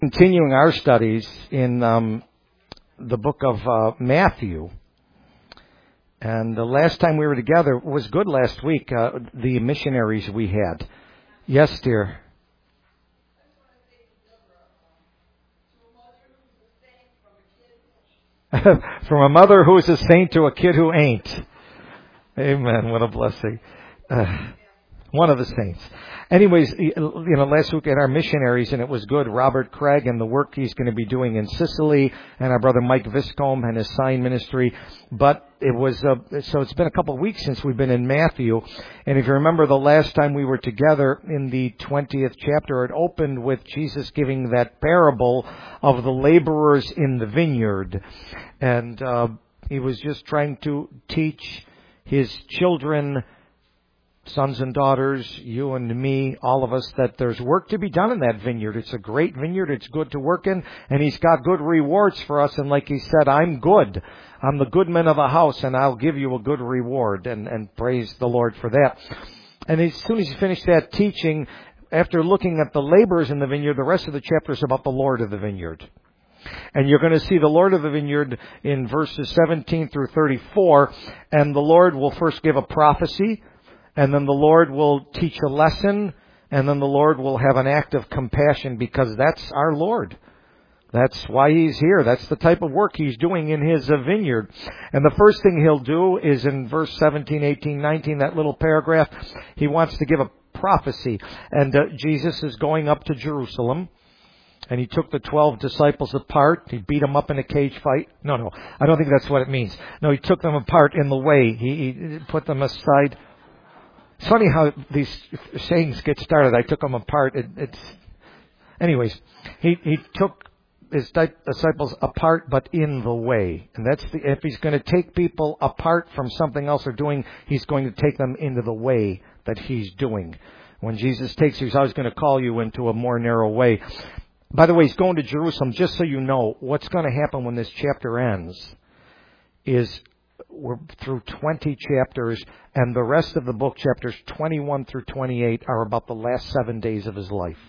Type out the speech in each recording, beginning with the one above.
Continuing our studies in the book of Matthew. And the last time we were together was good last week, the missionaries we had. Yes, dear. From a mother who's a saint to a kid who ain't. Amen. What a blessing. One of the saints. Anyways, last week at our missionaries, and it was good. Robert Craig and the work he's going to be doing in Sicily, and our brother Mike Viscombe and his sign ministry. But it was, so it's been a couple of weeks since we've been in Matthew. And if you remember the last time we were together in the 20th chapter, it opened with Jesus giving that parable of the laborers in the vineyard. And he was just trying to teach his children, sons and daughters, you and me, all of us, that there's work to be done in that vineyard. It's a great vineyard. It's good to work in. And he's got good rewards for us. And like he said, I'm good. I'm the good man of the house, and I'll give you a good reward. And praise the Lord for that. And as soon as he finished that teaching, after looking at the laborers in the vineyard, the rest of the chapter is about the Lord of the vineyard. And you're going to see the Lord of the vineyard in verses 17 through 34. And the Lord will first give a prophecy. And then the Lord will teach a lesson, and then the Lord will have an act of compassion, because that's our Lord. That's why He's here. That's the type of work He's doing in His vineyard. And the first thing He'll do is in verse 17, 18, 19, that little paragraph, He wants to give a prophecy. And Jesus is going up to Jerusalem. And He took the 12 disciples apart. He beat them up in a cage fight. No, I don't think that's what it means. No, He took them apart in the way. He put them aside. It's funny how these sayings get started. I took them apart. Anyways, he took his disciples apart, but in the way. And if he's going to take people apart from something else they're doing, he's going to take them into the way that he's doing. When Jesus takes you, he's always going to call you into a more narrow way. By the way, he's going to Jerusalem. Just so you know, what's going to happen when this chapter ends is we're through 20 chapters, and the rest of the book, chapters 21 through 28, are about the last 7 days of His life.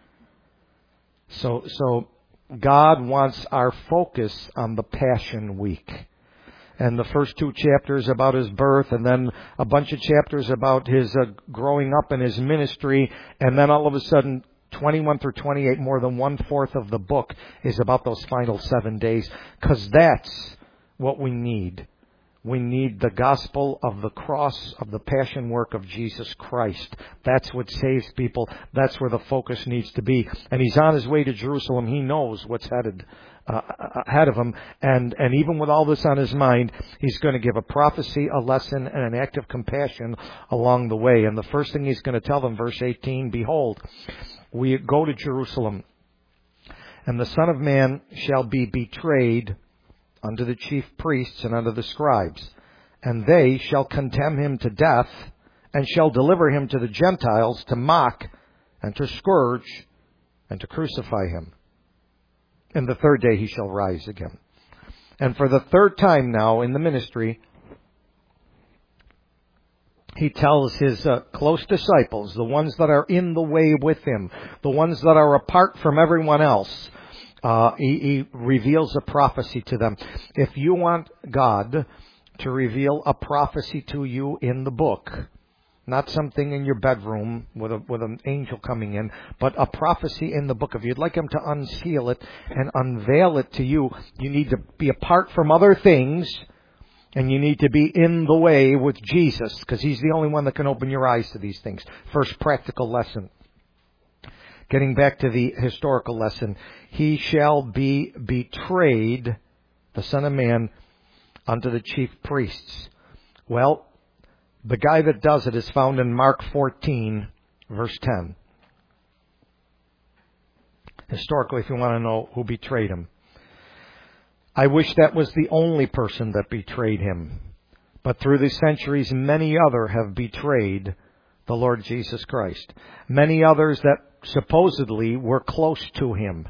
So God wants our focus on the Passion Week. And the first 2 chapters about His birth, and then a bunch of chapters about His growing up in His ministry, and then all of a sudden 21 through 28, more than 1/4 of the book is about those final 7 days, because that's what we need. We need the gospel of the cross, of the passion work of Jesus Christ. That's what saves people. That's where the focus needs to be. And He's on His way to Jerusalem. He knows what's ahead of Him. And even with all this on His mind, He's going to give a prophecy, a lesson, and an act of compassion along the way. And the first thing He's going to tell them, verse 18, behold, we go to Jerusalem, and the Son of Man shall be betrayed unto the chief priests and unto the scribes, and they shall condemn Him to death, and shall deliver Him to the Gentiles to mock, and to scourge, and to crucify Him. And the third day He shall rise again. And for the third time now in the ministry, He tells His close disciples, the ones that are in the way with Him, the ones that are apart from everyone else, He reveals a prophecy to them. If you want God to reveal a prophecy to you in the book, not something in your bedroom with an angel coming in, but a prophecy in the book, if you'd like Him to unseal it and unveil it to you, you need to be apart from other things, and you need to be in the way with Jesus, because He's the only one that can open your eyes to these things. First practical lesson. Getting back to the historical lesson, He shall be betrayed, the Son of Man, unto the chief priests. Well, the guy that does it is found in Mark 14, verse 10. Historically, if you want to know who betrayed Him. I wish that was the only person that betrayed Him. But through the centuries, many other have betrayed the Lord Jesus Christ. Many others that supposedly were close to Him.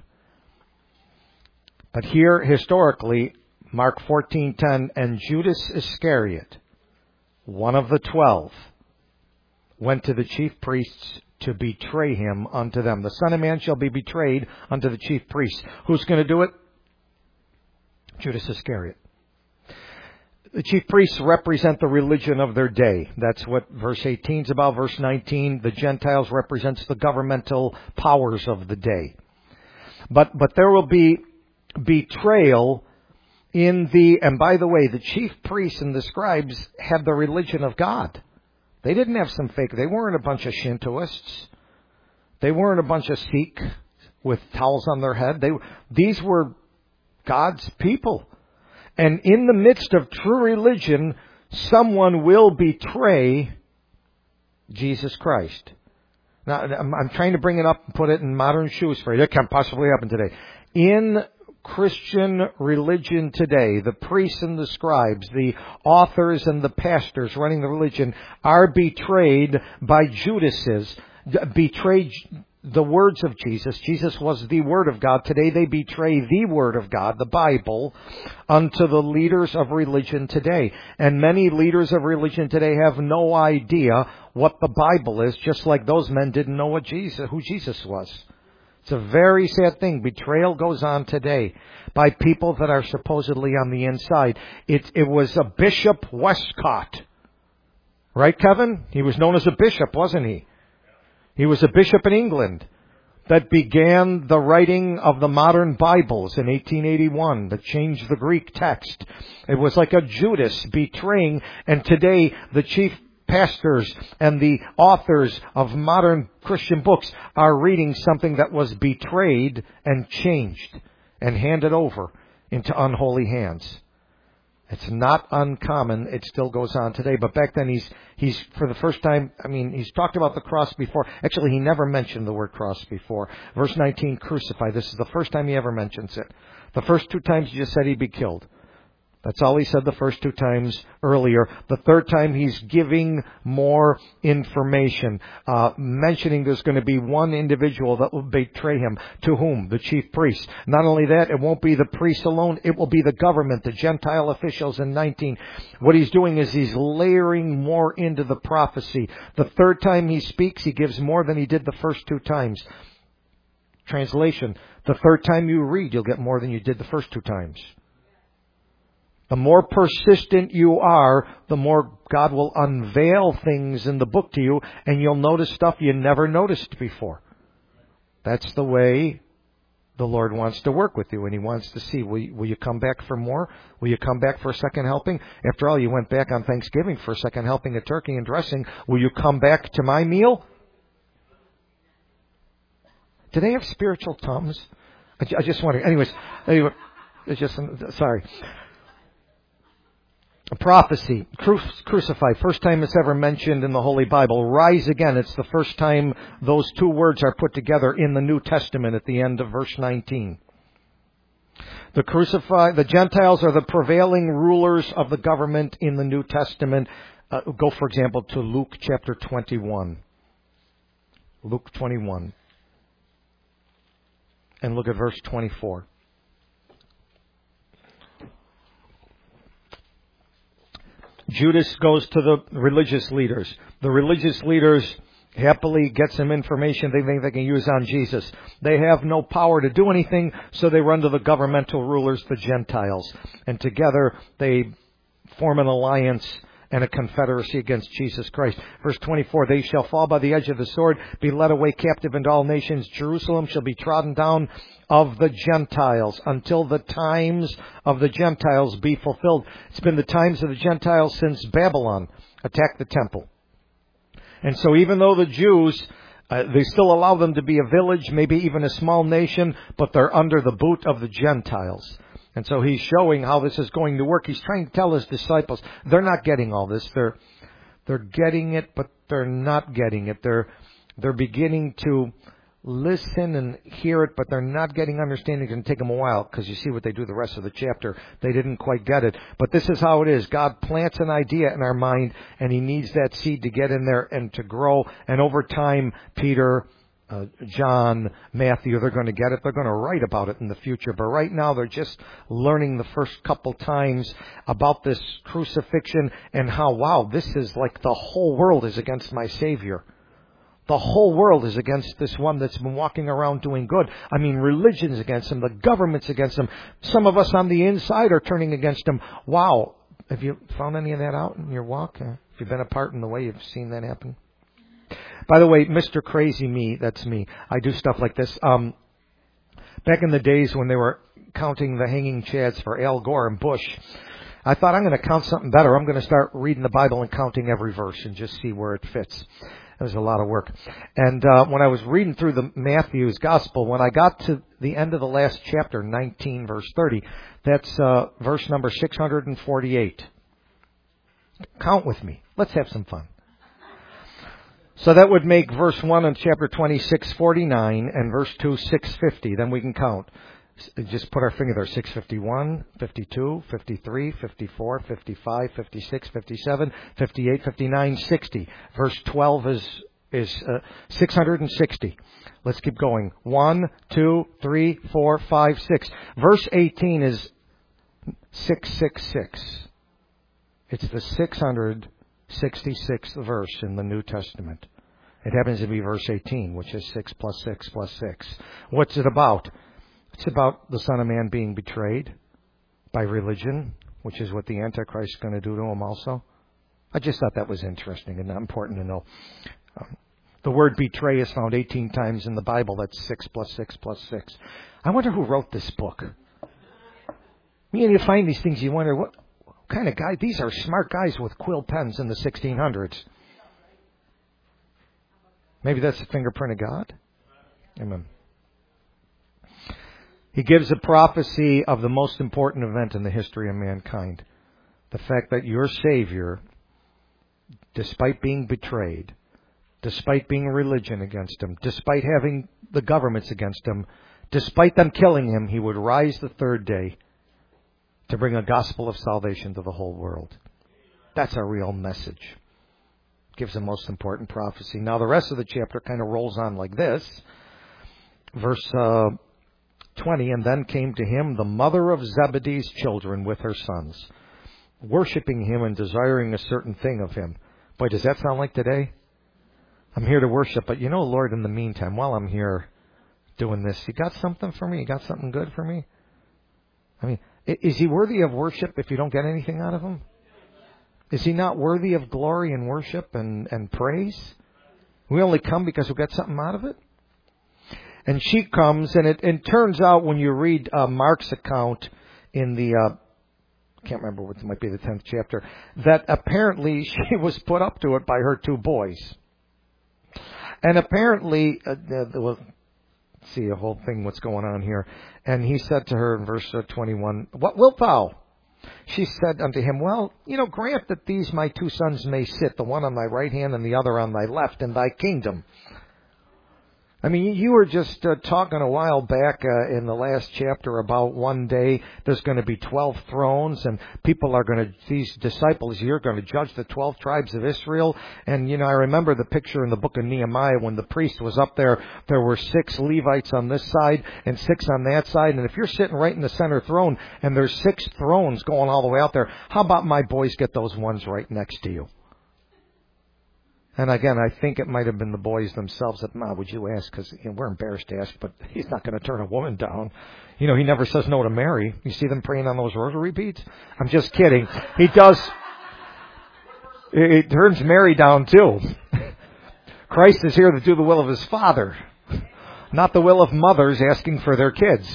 But here, historically, Mark 14:10, and Judas Iscariot, one of the 12, went to the chief priests to betray him unto them. The Son of Man shall be betrayed unto the chief priests. Who's going to do it? Judas Iscariot. The chief priests represent the religion of their day. That's what verse 18 is about. Verse 19, the Gentiles represents the governmental powers of the day. But there will be betrayal and by the way, the chief priests and the scribes had the religion of God. They didn't have some fake. They weren't a bunch of Shintoists. They weren't a bunch of Sikh with towels on their head. These were God's people. And in the midst of true religion, someone will betray Jesus Christ. Now, I'm trying to bring it up and put it in modern shoes for you. It can't possibly happen today. In Christian religion today, the priests and the scribes, the authors and the pastors running the religion are betrayed by Judases, betrayed the words of Jesus. Jesus was the Word of God. Today they betray the Word of God, the Bible, unto the leaders of religion today. And many leaders of religion today have no idea what the Bible is, just like those men didn't know who Jesus was. It's a very sad thing. Betrayal goes on today by people that are supposedly on the inside. It was a Bishop Westcott. Right, Kevin? He was known as a bishop, wasn't he? He was a bishop in England that began the writing of the modern Bibles in 1881 that changed the Greek text. It was like a Judas betraying, and today the chief pastors and the authors of modern Christian books are reading something that was betrayed and changed and handed over into unholy hands. It's not uncommon. It still goes on today. But back then he's for the first time, he's talked about the cross before. Actually, he never mentioned the word cross before. Verse 19, crucify. This is the first time he ever mentions it. The first two times he just said he'd be killed. That's all he said the first two times earlier. The third time he's giving more information, mentioning there's going to be one individual that will betray him. To whom? The chief priest. Not only that, it won't be the priest alone. It will be the government, the Gentile officials in 19. What he's doing is he's layering more into the prophecy. The third time he speaks, he gives more than he did the first two times. Translation, the third time you read, you'll get more than you did the first two times. The more persistent you are, the more God will unveil things in the book to you, and you'll notice stuff you never noticed before. That's the way the Lord wants to work with you, and He wants to see, will you come back for more? Will you come back for a second helping? After all, you went back on Thanksgiving for a second helping of turkey and dressing. Will you come back to my meal? Do they have spiritual tongues? I just wonder. Anyway, it's just, sorry. Prophecy, crucify, first time it's ever mentioned in the Holy Bible. Rise again, it's the first time those two words are put together in the New Testament at the end of verse 19. The Gentiles are the prevailing rulers of the government in the New Testament. Go, for example, to Luke chapter 21. Luke 21. And look at verse 24. Judas goes to the religious leaders. The religious leaders happily get some information they think they can use on Jesus. They have no power to do anything, so they run to the governmental rulers, the Gentiles. And together they form an alliance and a confederacy against Jesus Christ. Verse 24, they shall fall by the edge of the sword, be led away captive into all nations. Jerusalem shall be trodden down of the Gentiles until the times of the Gentiles be fulfilled. It's been the times of the Gentiles since Babylon attacked the temple. And so even though the Jews, they still allow them to be a village, maybe even a small nation, but they're under the boot of the Gentiles. And so he's showing how this is going to work. He's trying to tell his disciples, they're not getting all this. They're getting it, but they're not getting it. They're beginning to listen and hear it, but they're not getting understanding. It's going to take them a while, because you see what they do the rest of the chapter. They didn't quite get it. But this is how it is. God plants an idea in our mind, and He needs that seed to get in there and to grow. And over time, Peter, John, Matthew, they're going to get it. They're going to write about it in the future. But right now, they're just learning the first couple times about this crucifixion and how, wow, this is like the whole world is against my Savior. The whole world is against this one that's been walking around doing good. I mean, religion's against him. The government's against him. Some of us on the inside are turning against him. Wow. Have you found any of that out in your walk? Have you been a part in the way you've seen that happen? By the way, Mr. Crazy Me, that's me. I do stuff like this. Back in the days when they were counting the hanging chads for Al Gore and Bush, I thought I'm going to count something better. I'm going to start reading the Bible and counting every verse and just see where it fits. It was a lot of work. And when I was reading through the Matthew's Gospel, when I got to the end of the last chapter, 19 verse 30, that's verse number 648. Count with me. Let's have some fun. So that would make verse 1 of chapter 20, 649, and verse 2, 650. Then we can count. Just put our finger there. 651, 52, 53, 54, 55, 56, 57, 58, 59, 60. Verse 12 is 660. Let's keep going. 1, 2, 3, 4, 5, 6. Verse 18 is 666. It's the 666th verse in the New Testament. It happens to be verse 18, which is 6 plus 6 plus 6. What's it about? It's about the Son of Man being betrayed by religion, which is what the Antichrist is going to do to him also. I just thought that was interesting and important to know. The word betray is found 18 times in the Bible. That's 6 plus 6 plus 6. I wonder who wrote this book. You find these things, you wonder, what kind of guy? These are smart guys with quill pens in the 1600s. Maybe that's the fingerprint of God? Amen. He gives a prophecy of the most important event in the history of mankind. The fact that your Savior, despite being betrayed, despite being religion against him, despite having the governments against him, despite them killing him, he would rise the third day to bring a gospel of salvation to the whole world. That's a real message. Gives the most important prophecy. Now the rest of the chapter kind of rolls on like this. Verse 20, and then came to him the mother of Zebedee's children with her sons, worshiping him and desiring a certain thing of him. Boy, does that sound like today? I'm here to worship, but Lord, in the meantime, while I'm here doing this, you got something for me? You got something good for me? I mean, is he worthy of worship if you don't get anything out of him? Is he not worthy of glory and worship and praise? We only come because we got something out of it? And she comes, and it turns out when you read Mark's account in the, can't remember what might be the 10th chapter, that apparently she was put up to it by her two boys. And apparently, let's see the whole thing, what's going on here. And he said to her in verse 21, what wilt thou? She said unto him, well, grant that these my two sons may sit, the one on thy right hand and the other on thy left, in thy kingdom. I mean, you were just talking a while back in the last chapter about one day there's going to be 12 thrones, and these disciples here are going to judge the 12 tribes of Israel. And, I remember the picture in the book of Nehemiah when the priest was up there. There were 6 Levites on this side and 6 on that side. And if you're sitting right in the center throne and there's 6 thrones going all the way out there, how about my boys get those ones right next to you? And again, I think it might have been the boys themselves that, Ma, would you ask? Because we're embarrassed to ask, but he's not going to turn a woman down. He never says no to Mary. You see them praying on those rosary beads? I'm just kidding. He does. It turns Mary down too. Christ is here to do the will of his Father, not the will of mothers asking for their kids.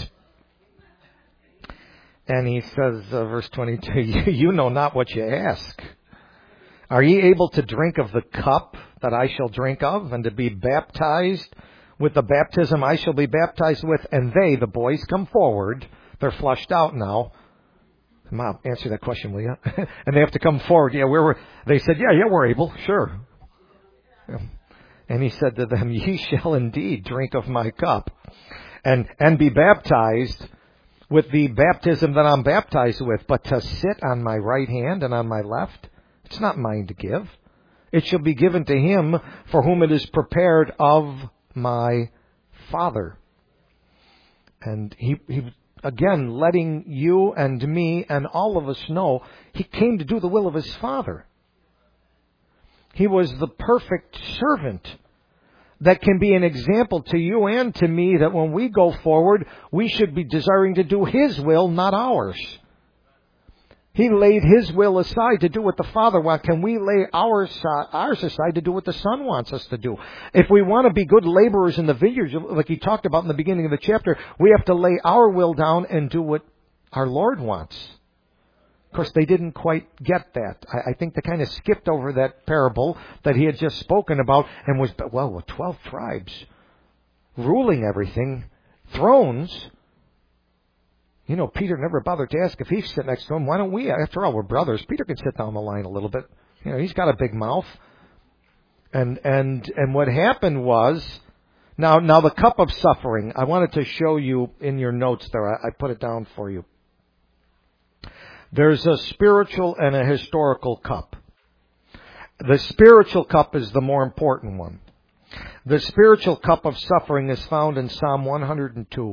And he says, verse 22, you know not what you ask. Are ye able to drink of the cup that I shall drink of, and to be baptized with the baptism I shall be baptized with? And they, the boys, come forward. They're flushed out now. Mom, answer that question, will you? And they have to come forward. Yeah, they said, yeah, we're able. Sure. And he said to them, ye shall indeed drink of my cup, and be baptized with the baptism that I'm baptized with. But to sit on my right hand and on my left, it's not mine to give. It shall be given to him for whom it is prepared of my Father. And he again, letting you and me and all of us know he came to do the will of his Father. He was the perfect servant. that can be an example to you and to me that when we go forward, we should be desiring to do His will, not ours. He laid His will aside to do what the Father wants. Can we lay ours aside to do what the Son wants us to do? If we want to be good laborers in the vineyard, like He talked about in the beginning of the chapter, we have to lay our will down and do what our Lord wants. Of course, they didn't quite get that. I think they kind of skipped over that parable that He had just spoken about and was, well, with 12 tribes ruling everything, thrones. You know, Peter never bothered to ask if he sit next to him. Why don't we? After all, we're brothers. Peter can sit down the line a little bit. You know, he's got a big mouth. And what happened was, now the cup of suffering. I wanted to show you in your notes there. I put it down for you. There's a spiritual and a historical cup. The spiritual cup is the more important one. The spiritual cup of suffering is found in Psalm 102.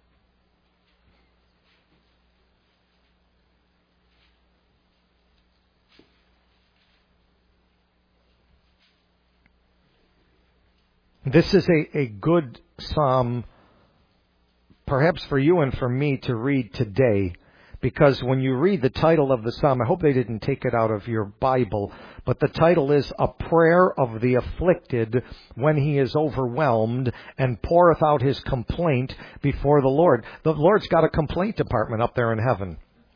This is a good psalm, perhaps for you and for me to read today, because when you read the title of the psalm, I hope they didn't take it out of your Bible, but the title is A Prayer of the Afflicted When He is Overwhelmed and Poureth Out His Complaint Before the Lord. The Lord's got a complaint department up there in heaven.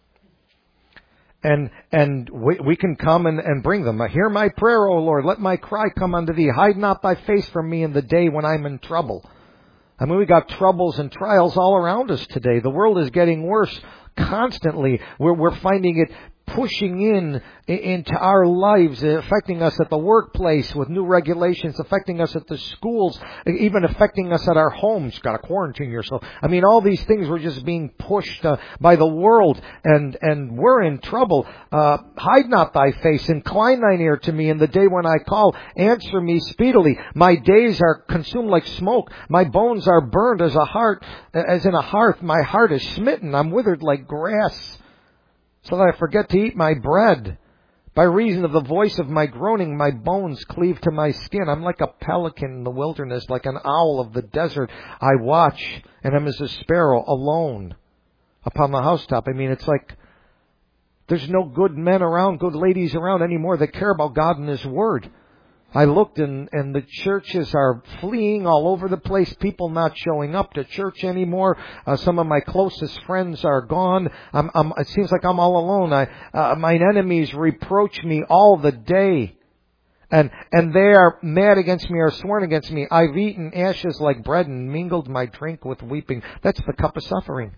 And we can come and bring them. Hear my prayer, O Lord. Let my cry come unto Thee. Hide not Thy face from me in the day when I'm in trouble. I mean, we got troubles and trials all around us today. The world is getting worse constantly. We're finding it pushing into our lives, affecting us at the workplace with new regulations, affecting us at the schools, even affecting us at our homes. You've got to quarantine yourself. I mean, all these things were just being pushed by the world, and we're in trouble. Hide not Thy face, incline Thine ear to me in the day when I call. Answer me speedily. My days are consumed like smoke. My bones are burned as in a hearth. My heart is smitten. I'm withered like grass, so that I forget to eat my bread. By reason of the voice of my groaning, my bones cleave to my skin. I'm like a pelican in the wilderness, like an owl of the desert. I watch, and am as a sparrow alone upon the housetop. I mean, it's like there's no good men around, good ladies around anymore that care about God and His Word. I looked and the churches are fleeing all over the place. People not showing up to church anymore. Some of my closest friends are gone. It seems like I'm all alone. My enemies reproach me all the day. And they are mad against me or sworn against me. I've eaten ashes like bread and mingled my drink with weeping. That's the cup of suffering.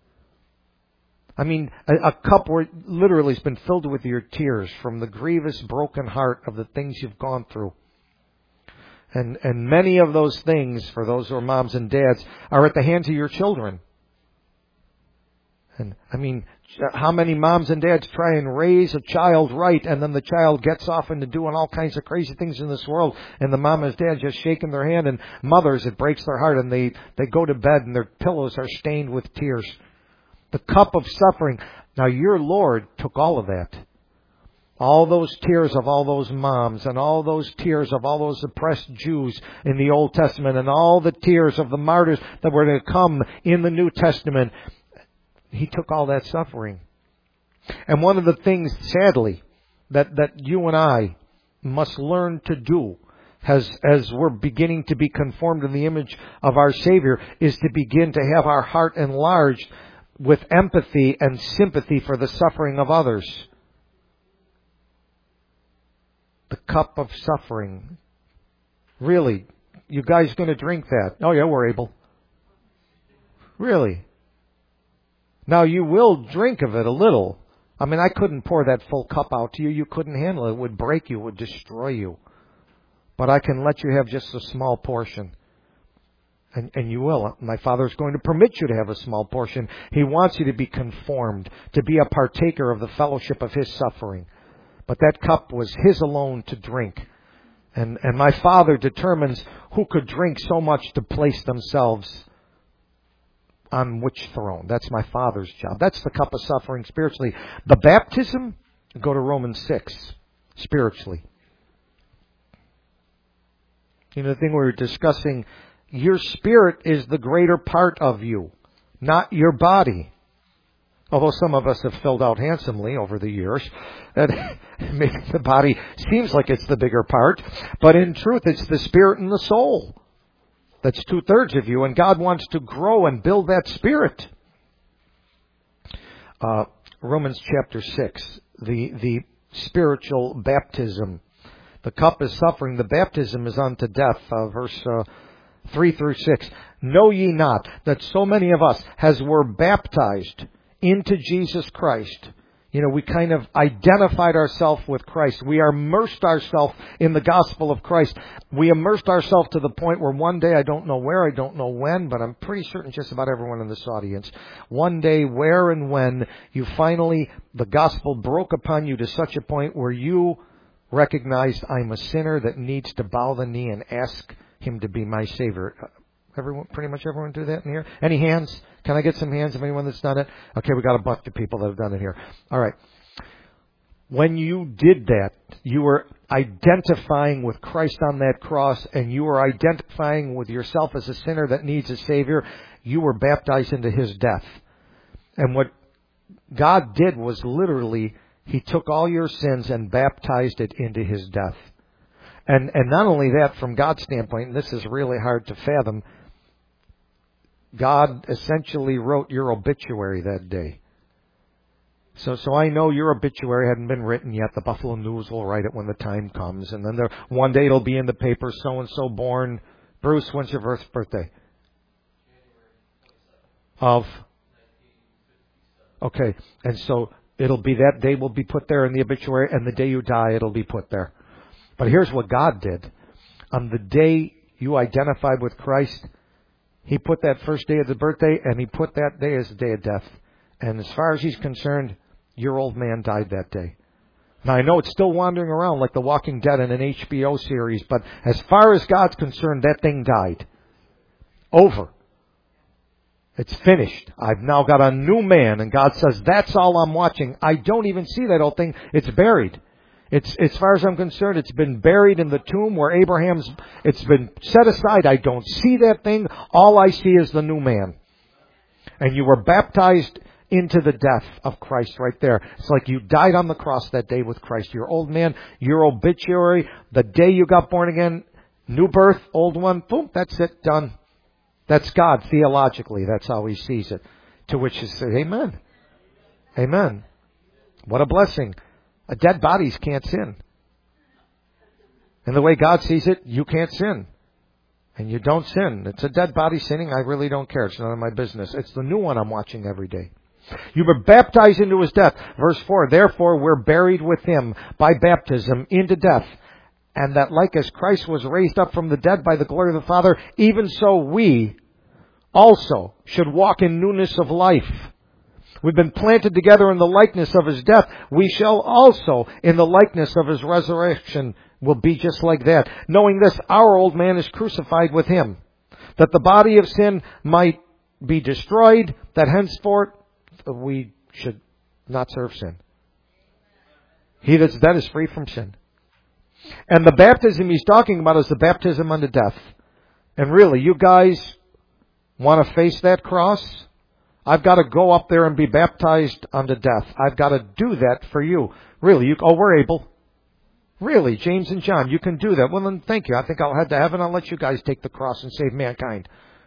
I mean, a cup where literally has been filled with your tears from the grievous broken heart of the things you've gone through. And many of those things, for those who are moms and dads, are at the hands of your children. And I mean, how many moms and dads try and raise a child right, and then the child gets off into doing all kinds of crazy things in this world, and the mom and dad just shaking their hand, and mothers, it breaks their heart, and they go to bed and their pillows are stained with tears. The cup of suffering. Now your Lord took all of that. All those tears of all those moms, and all those tears of all those oppressed Jews in the Old Testament, and all the tears of the martyrs that were to come in the New Testament. He took all that suffering. And one of the things, sadly, that you and I must learn to do as we're beginning to be conformed in the image of our Savior is to begin to have our heart enlarged with empathy and sympathy for the suffering of others. The cup of suffering. Really? You guys going to drink that? Oh yeah, we're able. Really? Now you will drink of it a little. I mean, I couldn't pour that full cup out to you. You couldn't handle it. It would break you. It would destroy you. But I can let you have just a small portion. And you will. My Father's going to permit you to have a small portion. He wants you to be conformed, to be a partaker of the fellowship of His suffering. But that cup was His alone to drink. And my Father determines who could drink so much to place themselves on which throne. That's my Father's job. That's the cup of suffering spiritually. The baptism, go to Romans 6, spiritually. The thing we were discussing, your spirit is the greater part of you, not your body. Although some of us have filled out handsomely over the years, that maybe the body seems like it's the bigger part, but in truth it's the spirit and the soul. That's 2/3 of you, and God wants to grow and build that spirit. Romans chapter 6, the spiritual baptism. The cup is suffering, the baptism is unto death, verse 3 through 6. Know ye not that so many of us, as were baptized into Jesus Christ, we kind of identified ourselves with Christ. We immersed ourselves in the gospel of Christ. We immersed ourselves to the point where one day, I don't know where, I don't know when, but I'm pretty certain just about everyone in this audience, one day, where and when, the gospel broke upon you to such a point where you recognized, I'm a sinner that needs to bow the knee and ask Him to be my Savior. Pretty much everyone do that in here? Any hands? Can I get some hands of anyone that's done it? Okay, we got a bunch of people that have done it here. All right. When you did that, you were identifying with Christ on that cross, and you were identifying with yourself as a sinner that needs a Savior. You were baptized into His death. And what God did was literally, He took all your sins and baptized it into His death. And not only that, from God's standpoint, and this is really hard to fathom, God essentially wrote your obituary that day. So I know your obituary hadn't been written yet. The Buffalo News will write it when the time comes. And then one day it'll be in the paper, so-and-so born. Bruce, when's your birthday? Okay. And so it'll be that day will be put there in the obituary, and the day you die, it'll be put there. But here's what God did. On the day you identified with Christ, He put that first day of the birthday, and He put that day as the day of death. And as far as He's concerned, your old man died that day. Now, I know it's still wandering around like The Walking Dead in an HBO series, but as far as God's concerned, that thing died. Over. It's finished. I've now got a new man, and God says, that's all I'm watching. I don't even see that old thing. It's buried. It's, as far as I'm concerned, it's been buried in the tomb where it's been set aside. I don't see that thing. All I see is the new man. And you were baptized into the death of Christ right there. It's like you died on the cross that day with Christ. Your old man, your obituary, the day you got born again, new birth, old one, boom, that's it, done. That's God theologically. That's how He sees it. To which He says, amen. Amen. What a blessing. Dead bodies can't sin. And the way God sees it, you can't sin. And you don't sin. It's a dead body sinning. I really don't care. It's none of my business. It's the new one I'm watching every day. You were baptized into His death. Verse 4, therefore we're buried with Him by baptism into death. And that like as Christ was raised up from the dead by the glory of the Father, even so we also should walk in newness of life. We've been planted together in the likeness of His death. We shall also, in the likeness of His resurrection, will be just like that. Knowing this, our old man is crucified with Him, that the body of sin might be destroyed, that henceforth we should not serve sin. He that's dead is free from sin. And the baptism He's talking about is the baptism unto death. And really, you guys want to face that cross? I've got to go up there and be baptized unto death. I've got to do that for you. Really, we're able. Really, James and John, you can do that. Well, then thank you. I think I'll head to heaven. I'll let you guys take the cross and save mankind.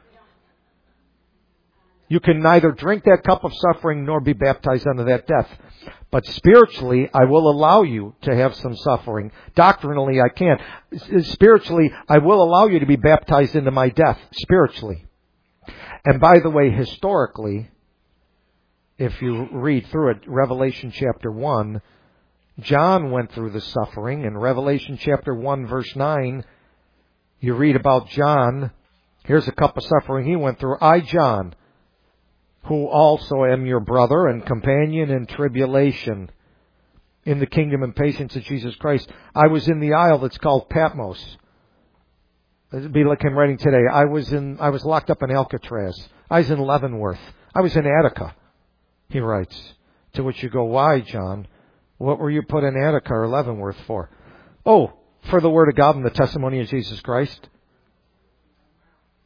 You can neither drink that cup of suffering nor be baptized unto that death. But spiritually, I will allow you to have some suffering. Doctrinally, I can't. Spiritually, I will allow you to be baptized into my death. Spiritually. And by the way, historically, if you read through it, Revelation chapter 1, John went through the suffering. In Revelation chapter 1, verse 9, you read about John. Here's a cup of suffering he went through. I, John, who also am your brother and companion in tribulation, in the kingdom and patience of Jesus Christ. I was in the isle that's called Patmos. It'd be like him writing today. I was locked up in Alcatraz. I was in Leavenworth. I was in Attica, he writes. To which you go, why, John? What were you put in Attica or Leavenworth for? Oh, for the Word of God and the testimony of Jesus Christ.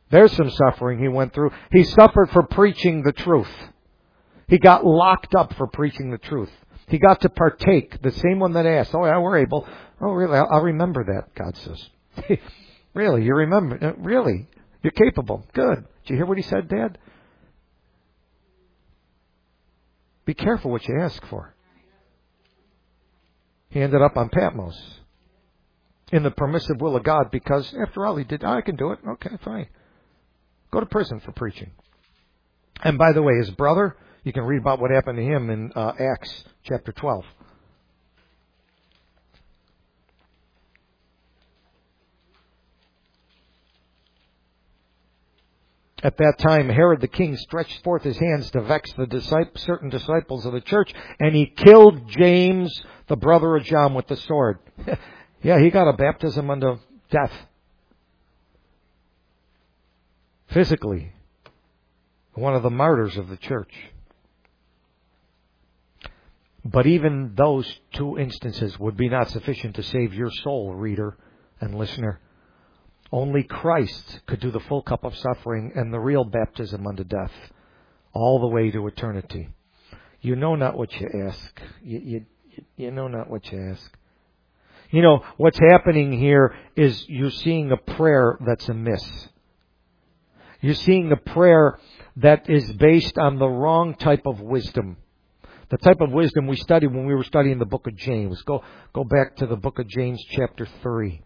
There's some suffering he went through. He suffered for preaching the truth. He got locked up for preaching the truth. He got to partake, the same one that asked, oh yeah, we're able. Oh really, I'll remember that, God says. Really, you remember? Really? You're capable. Good. Did you hear what he said, Dad? Be careful what you ask for. He ended up on Patmos in the permissive will of God because, after all, he did, I can do it. Okay, fine. Go to prison for preaching. And by the way, his brother, you can read about what happened to him in Acts chapter 12. At that time, Herod the king stretched forth his hands to vex certain disciples of the church, and he killed James, the brother of John, with the sword. Yeah, he got a baptism unto death. Physically. One of the martyrs of the church. But even those two instances would be not sufficient to save your soul, reader and listener. Only Christ could do the full cup of suffering and the real baptism unto death, all the way to eternity. You know not what you ask. You know not what you ask. You know, what's happening here is you're seeing a prayer that's amiss. You're seeing a prayer that is based on the wrong type of wisdom. The type of wisdom we studied when we were studying the book of James. Go back to the book of James chapter 3.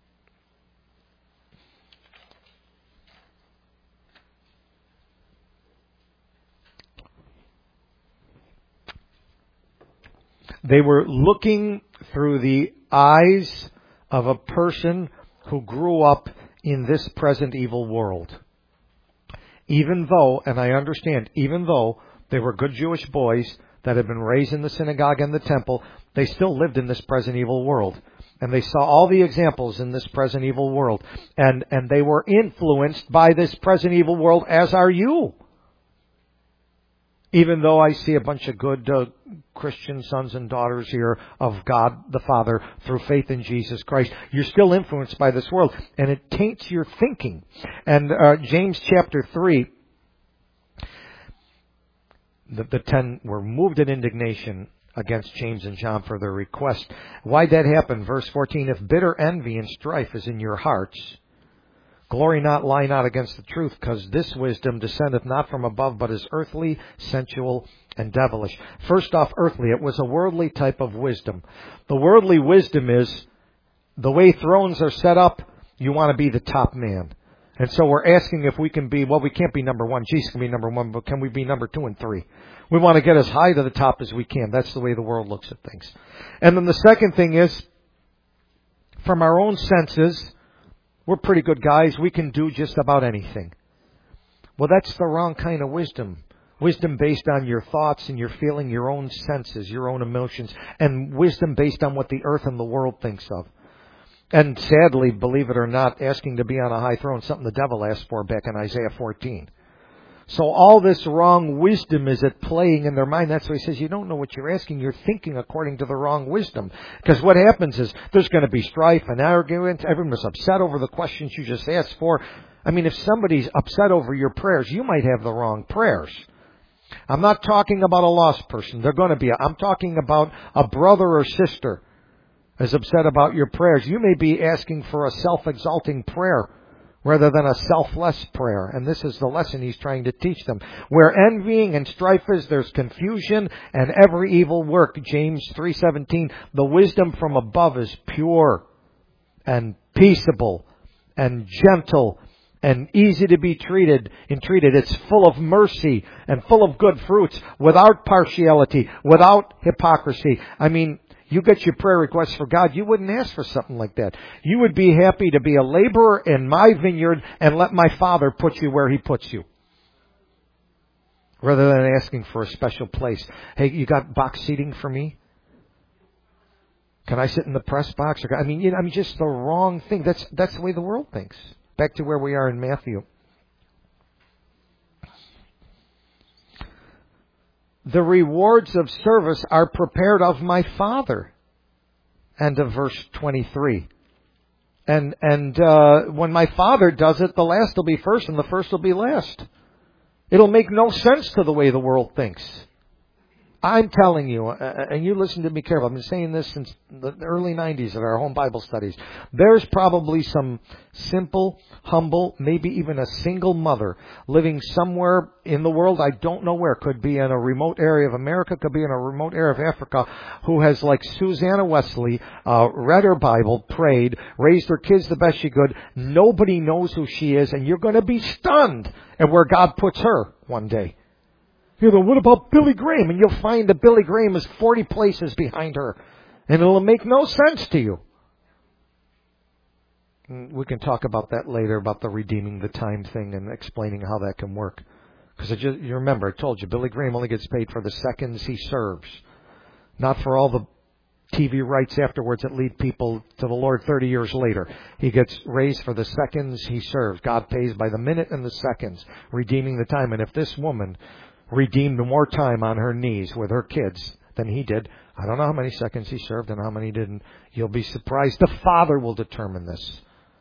They were looking through the eyes of a person who grew up in this present evil world. Even though, and I understand, even though they were good Jewish boys that had been raised in the synagogue and the temple, they still lived in this present evil world. And they saw all the examples in this present evil world. And they were influenced by this present evil world, as are you. Even though I see a bunch of good Christian sons and daughters here of God the Father through faith in Jesus Christ, you're still influenced by this world, and it taints your thinking. And James chapter 3, the 10 were moved in indignation against James and John for their request. Why'd that happen? Verse 14, if bitter envy and strife is in your hearts, glory not, lie not against the truth, because this wisdom descendeth not from above, but is earthly, sensual, and devilish. First off, earthly. It was a worldly type of wisdom. The worldly wisdom is, the way thrones are set up, you want to be the top man. And so we're asking if we can be, well, we can't be number one. Jesus can be number one, but can we be number 2 and 3? We want to get as high to the top as we can. That's the way the world looks at things. And then the second thing is, from our own senses, we're pretty good guys. We can do just about anything. Well, that's the wrong kind of wisdom. Wisdom based on your thoughts and your feeling, your own senses, your own emotions. And wisdom based on what the earth and the world thinks of. And sadly, believe it or not, asking to be on a high throne, something the devil asked for back in Isaiah 14. So all this wrong wisdom is at playing in their mind. That's why he says you don't know what you're asking. You're thinking according to the wrong wisdom. Because what happens is there's going to be strife and argument. Everyone's upset over the questions you just asked for. I mean, if somebody's upset over your prayers, you might have the wrong prayers. I'm not talking about a lost person. They're going to be. I'm talking about a brother or sister is upset about your prayers. You may be asking for a self-exalting prayer rather than a selfless prayer. And this is the lesson he's trying to teach them. Where envying and strife is, there's confusion and every evil work. James 3:17, the wisdom from above is pure and peaceable and gentle and easy to be treated. It's full of mercy and full of good fruits, without partiality, without hypocrisy. I mean, you get your prayer requests for God, you wouldn't ask for something like that. You would be happy to be a laborer in my vineyard and let my Father put you where He puts you. Rather than asking for a special place. Hey, you got box seating for me? Can I sit in the press box? Just the wrong thing. That's the way the world thinks. Back to where we are in Matthew. The rewards of service are prepared of my Father. And of verse 23. And when my Father does it, the last will be first and the first will be last. It'll make no sense to the way the world thinks. I'm telling you, and you listen to me carefully, I've been saying this since the early 90s at our home Bible studies. There's probably some simple, humble, maybe even a single mother living somewhere in the world, I don't know where. Could be in a remote area of America, could be in a remote area of Africa, who has, like Susanna Wesley, read her Bible, prayed, raised her kids the best she could. Nobody knows who she is, and you're going to be stunned at where God puts her one day. You know, what about Billy Graham? And you'll find that Billy Graham is 40 places behind her. And it'll make no sense to you. We can talk about that later, about the redeeming the time thing and explaining how that can work. Because you remember, I told you, Billy Graham only gets paid for the seconds he serves. Not for all the TV rights afterwards that lead people to the Lord 30 years later. He gets raised for the seconds he serves. God pays by the minute and the seconds, redeeming the time. And if this woman redeemed more time on her knees with her kids than he did, I don't know how many seconds he served and how many didn't. You'll be surprised. The Father will determine this.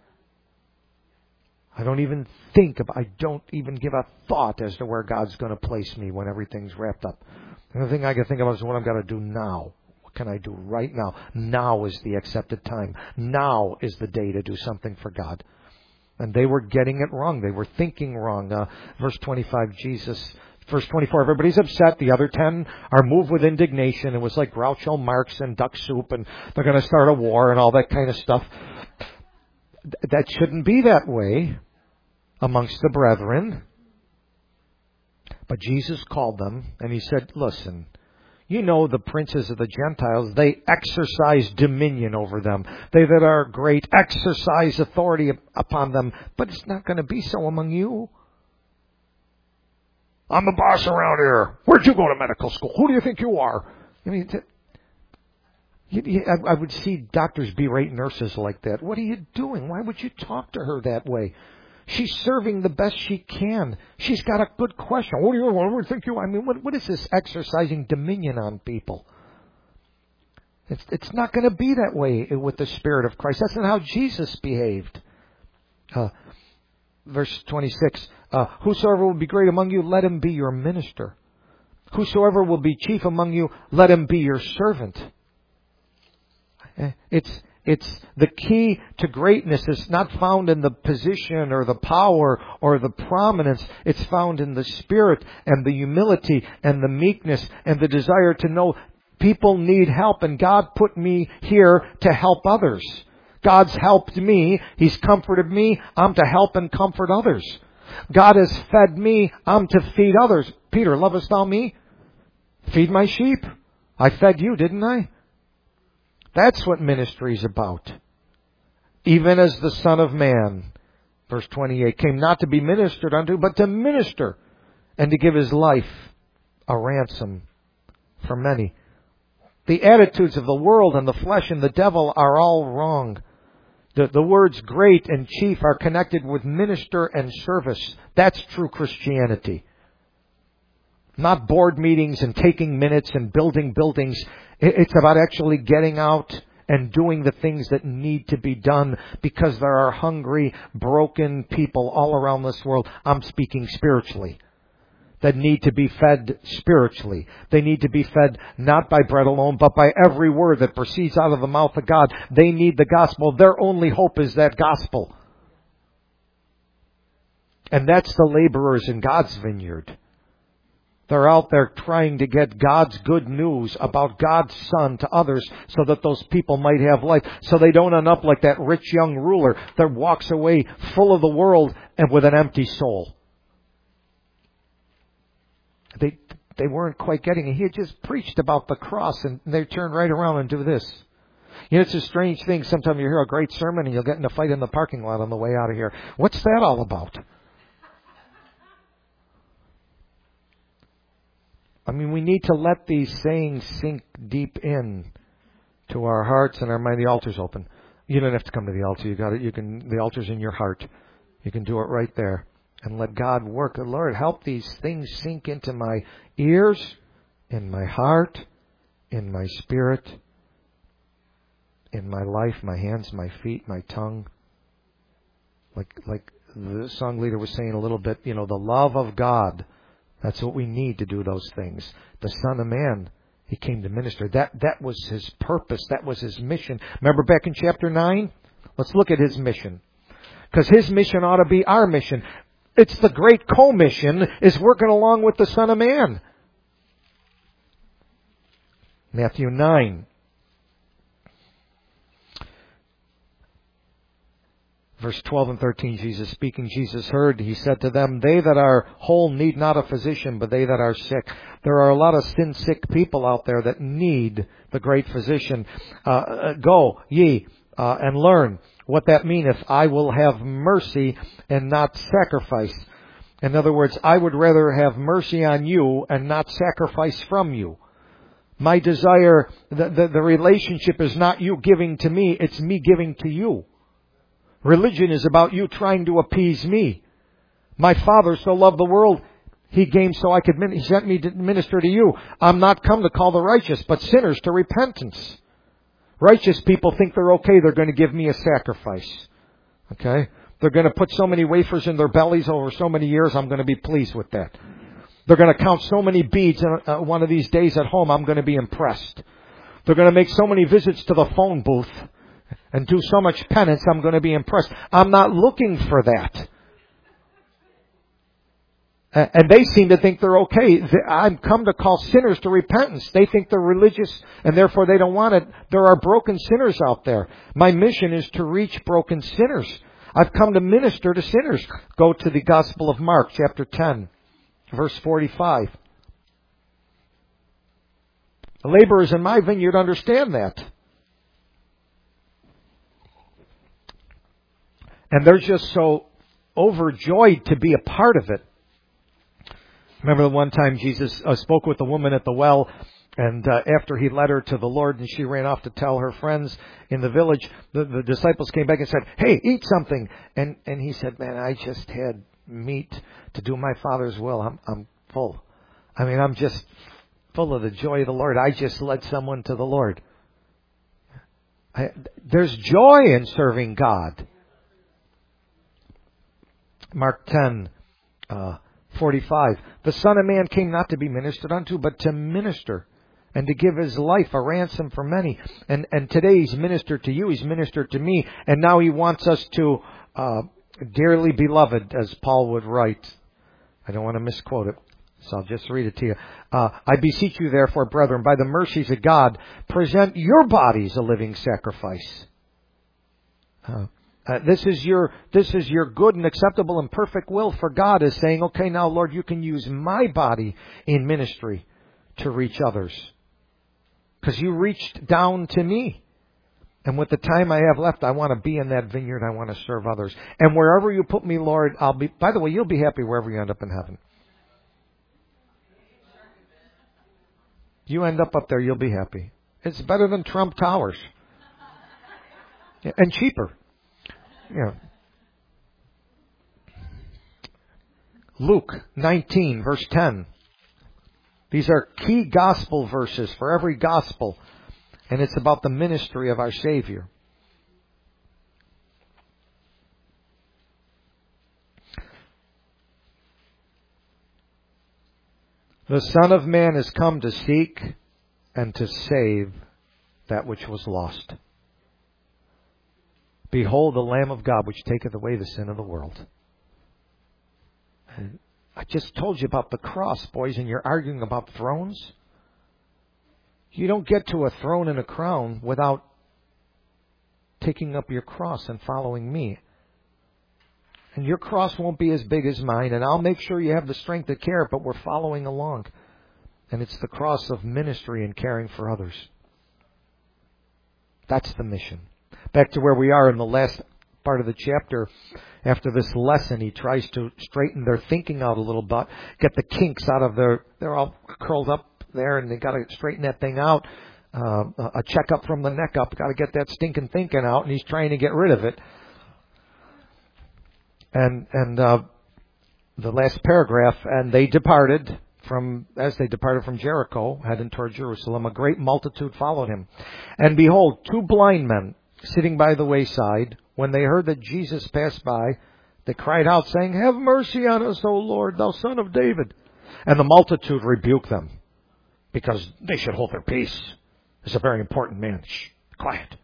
I don't even give a thought as to where God's going to place me when everything's wrapped up. The only thing I can think about is what I've got to do now. What can I do right now? Now is the accepted time. Now is the day to do something for God. And they were getting it wrong. They were thinking wrong. Verse 25, Verse 24, everybody's upset. The other 10 are moved with indignation. It was like Groucho Marx and Duck Soup, and they're going to start a war and all that kind of stuff. That shouldn't be that way amongst the brethren. But Jesus called them, and He said, listen, you know the princes of the Gentiles, they exercise dominion over them. They that are great exercise authority upon them. But it's not going to be so among you. I'm the boss around here. Where'd you go to medical school? Who do you think you are? I mean, I would see doctors berate nurses like that. What are you doing? Why would you talk to her that way? She's serving the best she can. She's got a good question. What do you think you are? I mean, what is this exercising dominion on people? It's not going to be that way with the Spirit of Christ. That's not how Jesus behaved. Verse 26, whosoever will be great among you, let him be your minister. Whosoever will be chief among you, let him be your servant. It's the key to greatness is not found in the position or the power or the prominence. It's found in the spirit and the humility and the meekness and the desire to know people need help, and God put me here to help others. God's helped me. He's comforted me. I'm to help and comfort others. God has fed me. I'm to feed others. Peter, lovest thou me? Feed my sheep. I fed you, didn't I? That's what ministry is about. Even as the Son of Man, verse 28, came not to be ministered unto, but to minister and to give His life a ransom for many. The attitudes of the world and the flesh and the devil are all wrong. The words great and chief are connected with minister and service. That's true Christianity. Not board meetings and taking minutes and building buildings. It's about actually getting out and doing the things that need to be done, because there are hungry, broken people all around this world. I'm speaking spiritually. That need to be fed spiritually. They need to be fed not by bread alone, but by every word that proceeds out of the mouth of God. They need the gospel. Their only hope is that gospel. And that's the laborers in God's vineyard. They're out there trying to get God's good news about God's Son to others so that those people might have life. So they don't end up like that rich young ruler that walks away full of the world and with an empty soul. They weren't quite getting it. He had just preached about the cross, and they turned right around and do this. You know, it's a strange thing. Sometimes you hear a great sermon and you'll get in a fight in the parking lot on the way out of here. What's that all about? I mean, we need to let these sayings sink deep in to our hearts and our mind. The altar's open. You don't have to come to the altar. You got it. The altar's in your heart. You can do it right there. And let God work. Lord, help these things sink into my ears, in my heart, in my spirit, in my life, my hands, my feet, my tongue. Like the song leader was saying a little bit, the love of God. That's what we need to do those things. The Son of Man, He came to minister. That was His purpose. That was His mission. Remember back in chapter 9? Let's look at His mission. Because His mission ought to be our mission. It's the great commission is working along with the Son of Man. Matthew 9. Verse 12 and 13, Jesus speaking, Jesus heard, He said to them, they that are whole need not a physician, but they that are sick. There are a lot of sin-sick people out there that need the great physician. Go ye and learn what that meaneth. I will have mercy and not sacrifice. In other words, I would rather have mercy on you and not sacrifice from you. My desire, the relationship is not you giving to me, it's me giving to you. Religion is about you trying to appease me. My Father so loved the world, He came so I could, He sent me to minister to you. I'm not come to call the righteous, but sinners to repentance. Righteous people think they're okay, they're going to give me a sacrifice. Okay? They're going to put so many wafers in their bellies over so many years, I'm going to be pleased with that. They're going to count so many beads one of these days at home, I'm going to be impressed. They're going to make so many visits to the phone booth and do so much penance, I'm going to be impressed. I'm not looking for that. And they seem to think they're okay. I'm come to call sinners to repentance. They think they're religious and therefore they don't want it. There are broken sinners out there. My mission is to reach broken sinners. I've come to minister to sinners. Go to the Gospel of Mark, chapter 10, verse 45. The laborers in my vineyard understand that. And they're just so overjoyed to be a part of it. Remember the one time Jesus spoke with the woman at the well, and after He led her to the Lord and she ran off to tell her friends in the village, the disciples came back and said, hey, eat something. And He said, man, I just had meat to do my Father's will. I'm full. I mean, I'm just full of the joy of the Lord. I just led someone to the Lord. There's joy in serving God. Mark 10, 45. The Son of Man came not to be ministered unto, but to minister and to give His life a ransom for many. And today He's ministered to you, He's ministered to me, and now He wants us to, dearly beloved, as Paul would write. I don't want to misquote it, so I'll just read it to you. I beseech you therefore, brethren, by the mercies of God, present your bodies a living sacrifice. This is your good and acceptable and perfect will, for God is saying, okay, now Lord, you can use my body in ministry to reach others. Because you reached down to me. And with the time I have left, I want to be in that vineyard. I want to serve others. And wherever you put me, Lord, I'll be, by the way, you'll be happy wherever you end up in heaven. You end up there, you'll be happy. It's better than Trump Towers. And cheaper. Yeah. Luke 19, verse 10. These are key gospel verses for every gospel. And it's about the ministry of our Savior. The Son of Man is come to seek and to save that which was lost. Behold the Lamb of God, which taketh away the sin of the world. And I just told you about the cross, boys, and you're arguing about thrones. You don't get to a throne and a crown without taking up your cross and following me. And your cross won't be as big as mine, and I'll make sure you have the strength to carry it, but we're following along. And it's the cross of ministry and caring for others. That's the mission. Back to where we are in the last part of the chapter. After this lesson, he tries to straighten their thinking out a little bit, get the kinks out of they're all curled up there, and they got to straighten that thing out. A checkup from the neck up, got to get that stinking thinking out, and he's trying to get rid of it. And the last paragraph, and they departed as they departed from Jericho, heading toward Jerusalem, a great multitude followed him. And behold, two blind men sitting by the wayside, when they heard that Jesus passed by, they cried out, saying, "Have mercy on us, O Lord, thou Son of David." And the multitude rebuked them, because they should hold their peace. It's a very important man. Shh, quiet.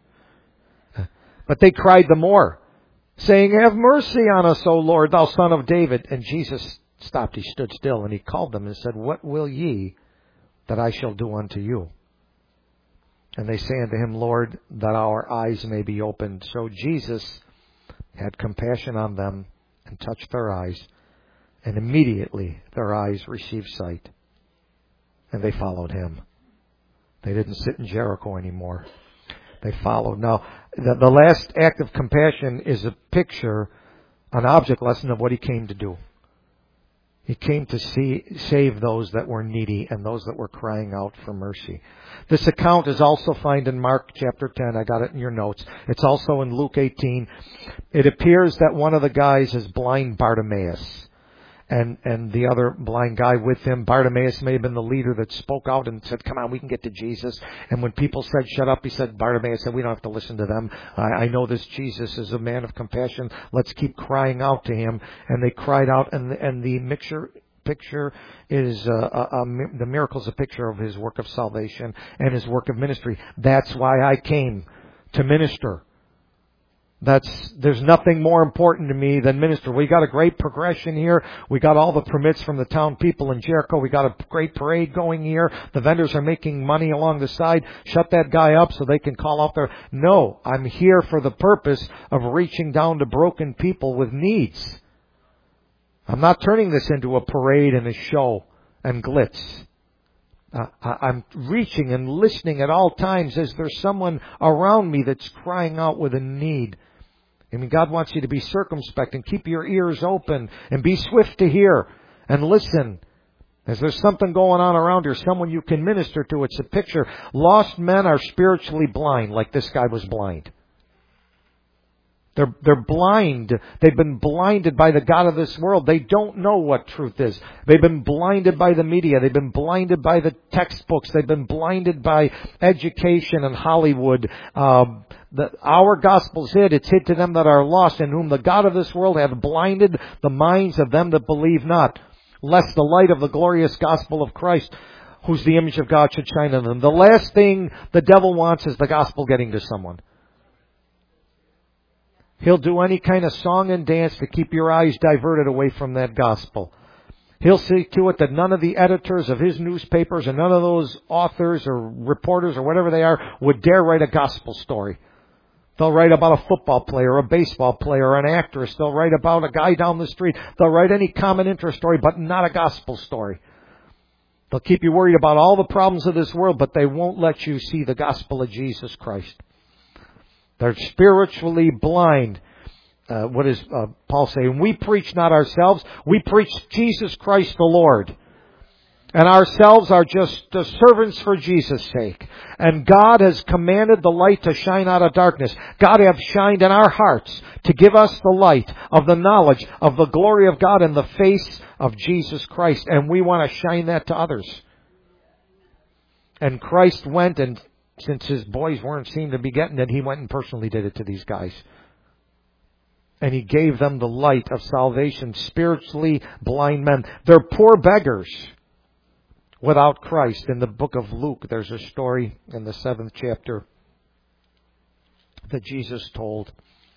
But they cried the more, saying, "Have mercy on us, O Lord, thou Son of David." And Jesus stopped, he stood still, and he called them and said, "What will ye that I shall do unto you?" And they say unto him, "Lord, that our eyes may be opened." So Jesus had compassion on them and touched their eyes, and immediately their eyes received sight, and they followed him. They didn't sit in Jericho anymore. They followed. Now, the last act of compassion is a picture, an object lesson of what he came to do. He came to save those that were needy and those that were crying out for mercy. This account is also found in Mark chapter 10. I got it in your notes. It's also in Luke 18. It appears that one of the guys is blind Bartimaeus. And the other blind guy with him, Bartimaeus may have been the leader that spoke out and said, "Come on, we can get to Jesus." And when people said, "Shut up," he said, Bartimaeus said, "We don't have to listen to them. I know this Jesus is a man of compassion. Let's keep crying out to him." And they cried out, and the picture is the miracle is a picture of his work of salvation and his work of ministry. That's why I came to minister. There's nothing more important to me than minister. We got a great progression here. We got all the permits from the town people in Jericho. We got a great parade going here. The vendors are making money along the side. Shut that guy up so they can call out there. No, I'm here for the purpose of reaching down to broken people with needs. I'm not turning this into a parade and a show and glitz. I'm reaching and listening at all times as there's someone around me that's crying out with a need. I mean, God wants you to be circumspect and keep your ears open and be swift to hear and listen. As there's something going on around here, someone you can minister to. It's a picture. Lost men are spiritually blind, like this guy was blind. They're blind. They've been blinded by the God of this world. They don't know what truth is. They've been blinded by the media. They've been blinded by the textbooks. They've been blinded by education and Hollywood. Our gospel's hid. It's hid to them that are lost, in whom the God of this world hath blinded the minds of them that believe not, lest the light of the glorious gospel of Christ, who's the image of God, should shine on them. The last thing the devil wants is the gospel getting to someone. He'll do any kind of song and dance to keep your eyes diverted away from that gospel. He'll see to it that none of the editors of his newspapers and none of those authors or reporters or whatever they are would dare write a gospel story. They'll write about a football player, a baseball player, an actress. They'll write about a guy down the street. They'll write any common interest story, but not a gospel story. They'll keep you worried about all the problems of this world, but they won't let you see the gospel of Jesus Christ. They're spiritually blind. What does Paul say? And we preach not ourselves. We preach Jesus Christ the Lord. And ourselves are just servants for Jesus' sake. And God has commanded the light to shine out of darkness. God hath shined in our hearts to give us the light of the knowledge of the glory of God in the face of Jesus Christ. And we want to shine that to others. And Christ went, and since his boys seemed to be getting it, he went and personally did it to these guys. And he gave them the light of salvation, spiritually blind men. They're poor beggars without Christ. In the book of Luke, there's a story in the 7th chapter that Jesus told.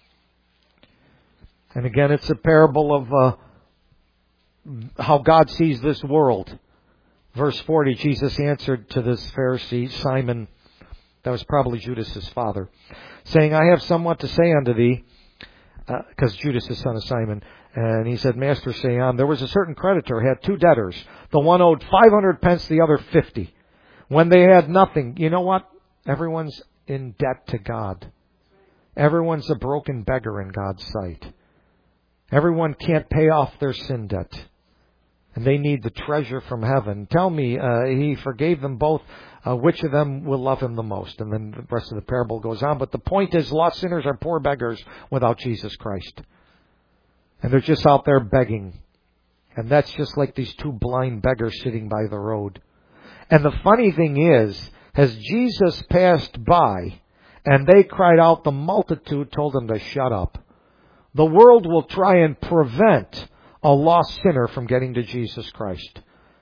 And again, it's a parable of how God sees this world. Verse 40, Jesus answered to this Pharisee, Simon, that was probably Judas' father, saying, I have somewhat to say unto thee, because Judas is son of Simon. And he said, Master, say on. There was a certain creditor, had 2 debtors. The one owed 500 pence, the other 50. When they had nothing, you know what? Everyone's in debt to God. Everyone's a broken beggar in God's sight. Everyone can't pay off their sin debt. And they need the treasure from heaven. Tell me, he forgave them both. Which of them will love him the most? And then the rest of the parable goes on. But the point is, lost sinners are poor beggars without Jesus Christ. And they're just out there begging. And that's just like these 2 blind beggars sitting by the road. And the funny thing is, as Jesus passed by And they cried out. The multitude told them to shut up. The world will try and prevent a lost sinner from getting to Jesus Christ.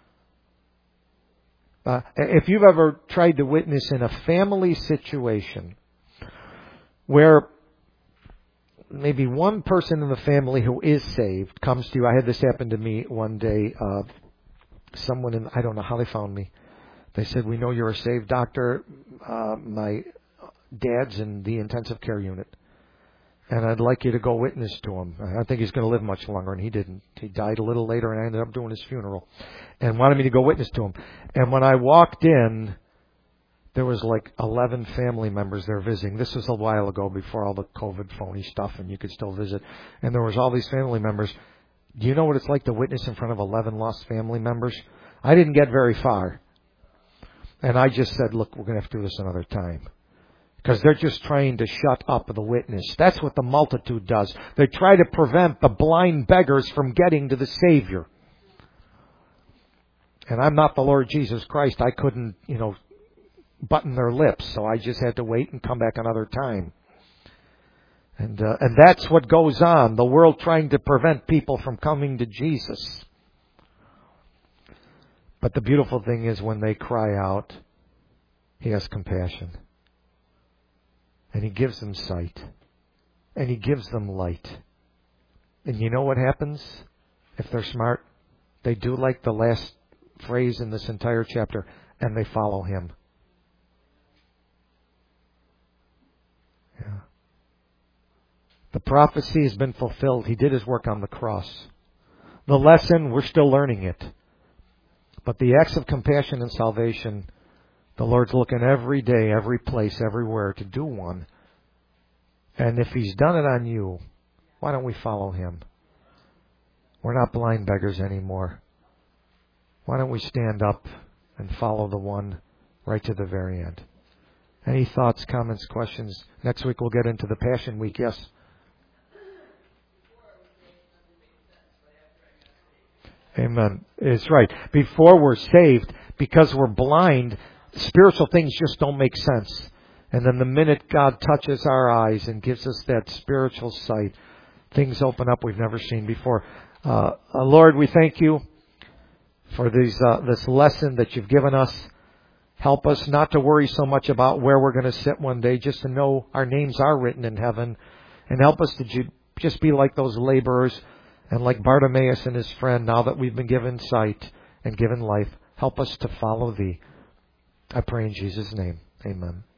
If you've ever tried to witness in a family situation where maybe one person in the family who is saved comes to you. I had this happen to me one day. Someone I don't know how they found me. They said, "We know you're a saved doctor. My dad's in the intensive care unit, and I'd like you to go witness to him. I don't think he's going to live much longer," and he didn't. He died a little later, and I ended up doing his funeral, and wanted me to go witness to him. And when I walked in, there was like 11 family members there visiting. This was a while ago, before all the COVID phony stuff, and you could still visit. And there was all these family members. Do you know what it's like to witness in front of 11 lost family members? I didn't get very far. And I just said, "Look, we're going to have to do this another time." Because they're just trying to shut up the witness. That's what the multitude does. They try to prevent the blind beggars from getting to the Savior. And I'm not the Lord Jesus Christ. I couldn't, button their lips. So I just had to wait and come back another time. And that's what goes on. The world trying to prevent people from coming to Jesus. But the beautiful thing is when they cry out, He has compassion. And He gives them sight. And He gives them light. And you know what happens? If they're smart, they do like the last phrase in this entire chapter, and they follow Him. Yeah. The prophecy has been fulfilled. He did His work on the cross. The lesson, we're still learning it. But the acts of compassion and salvation, the Lord's looking every day, every place, everywhere to do one. And if He's done it on you, why don't we follow Him? We're not blind beggars anymore. Why don't we stand up and follow the one right to the very end? Any thoughts, comments, questions? Next week we'll get into the Passion Week. Yes? Amen. It's right. Before we're saved, because we're blind, spiritual things just don't make sense. And then the minute God touches our eyes and gives us that spiritual sight, things open up we've never seen before. Lord, we thank You for this lesson that You've given us. Help us not to worry so much about where we're going to sit one day, just to know our names are written in heaven. And help us to just be like those laborers and like Bartimaeus and his friend, now that we've been given sight and given life. Help us to follow Thee. I pray in Jesus' name. Amen.